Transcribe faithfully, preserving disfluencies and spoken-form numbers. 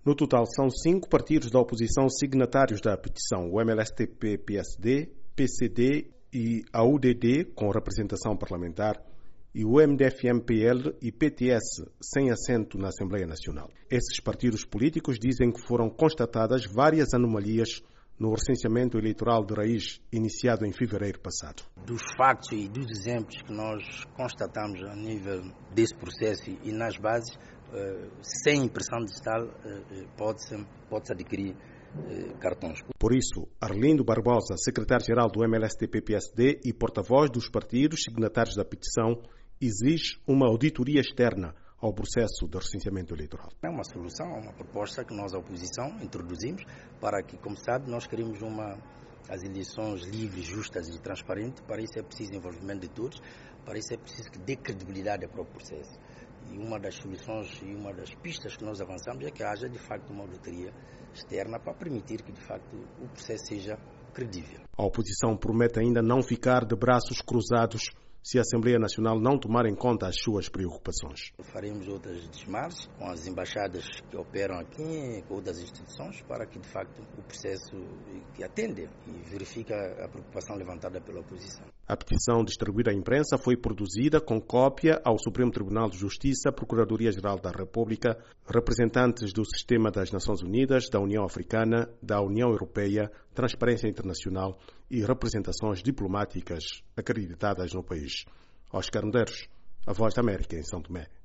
No total, são cinco partidos da oposição signatários da petição: o M L S T P-P S D, P C D e a U D D, com representação parlamentar, e o M D F M P L e P T S, sem assento na Assembleia Nacional. Esses partidos políticos dizem que foram constatadas várias anomalias no recenseamento eleitoral de raiz iniciado em fevereiro passado. Dos factos e dos exemplos que nós constatamos a nível desse processo e nas bases, sem impressão digital pode-se pode-se adquirir cartões. Por isso, Arlindo Barbosa, secretário-geral do M L S T P-P S D e porta-voz dos partidos signatários da petição, exige uma auditoria externa ao processo de recenseamento eleitoral. É uma solução, é uma proposta que nós, a oposição, introduzimos para que, como sabe, nós queremos uma, as eleições livres, justas e transparentes. Para isso é preciso envolvimento de todos, para isso é preciso que dê credibilidade ao próprio processo. E uma das soluções e uma das pistas que nós avançamos é que haja, de facto, uma auditoria externa para permitir que, de facto, o processo seja credível. A oposição promete ainda não ficar de braços cruzados se a Assembleia Nacional não tomar em conta as suas preocupações. Faremos outras desmarches com as embaixadas que operam aqui, com outras instituições, para que, de facto, o processo que atende e verifique a preocupação levantada pela oposição. A petição distribuída à imprensa foi produzida com cópia ao Supremo Tribunal de Justiça, Procuradoria-Geral da República, representantes do Sistema das Nações Unidas, da União Africana, da União Europeia, Transparência Internacional e representações diplomáticas acreditadas no país. Oscar Medeiros, a Voz da América, em São Tomé.